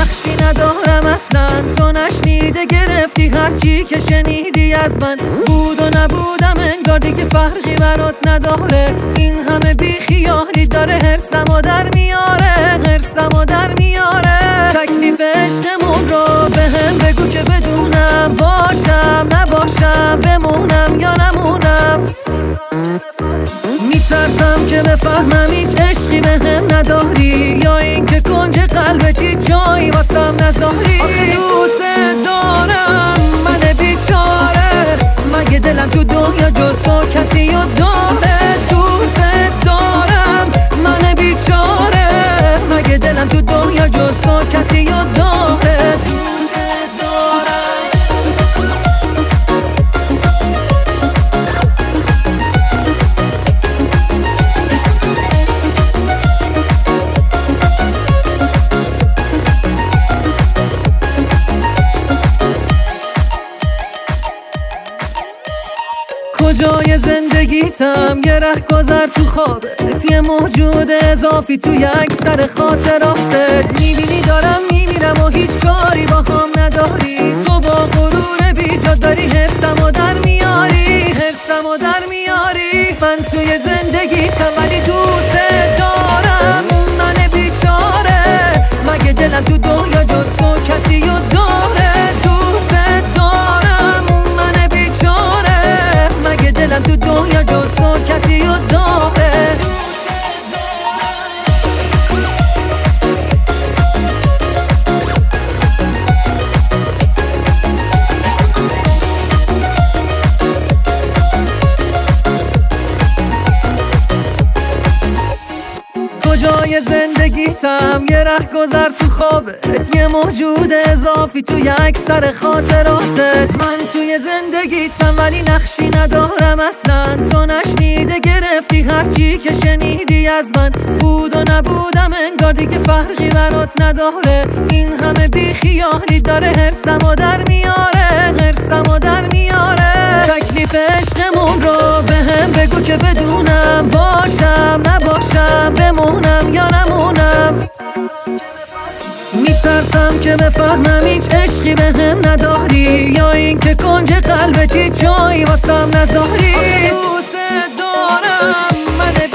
نقشی ندارم اصلا، تو نشنیده گرفتی هرچی که شنیدی از من. بود و نبودم انگار دیگه فرقی برات نداره، این همه بی خیالی داره حرسمو در میاره، حرسمو در میاره. تکلیف عشقمون رو به هم بگو که بدونم، باشم نباشم، بمونم یا نمونم. میترسم که بفهمم هیچ عشقی به هم نداری، یا اینکه کنج قلبتی جایی واسم نذاری. آخه دوست دارم من بیچاره، مگه دلم تو دنیا جز تو کسی رو داره؟ دوست دارم من بیچاره، مگه دلم تو دنیا جز تو کسی رو داره؟ دوست دارم. کجای زندگیتم یه رهگذر تو خوابت، یه موجود اضافی تو یک سر خاطراتت. میبینی دارم میمیرم و هیچ کاری با هم نداری، تو با غرور بیجا داری حرسمو در میاری، حرسمو در میاری. من توی زندگیتم ولی دوست دارم من بیچاره، مگه دلم تو دنیا جز تو کسی رو داره؟ دوست دارم من بیچاره، مگه دلم تو دنیا جز تو کسی رو داره؟ کجای زندگیتم یه رهگذر تو خوابت، یه موجود اضافی تو یک سر خاطراتت. من توی زندگیتم ولی نقشی ندارم اصلا، تو نشنیده گرفتی هرچی که شنیدی از من. بود و نبودم انگار دیگه فرقی برات نداره، این همه بی خیالی داره حرسمو در میاره، حرسمو در میاره. تکلیف عشقمون رو به هم بگو که بدونم، باشم نباشم، بمونم یا نمونم. میترسم که بفهمم هیچ عشقی به هم نداری، یا اینکه کنج قلبتی جایی واسم نذاری. دوست دارم من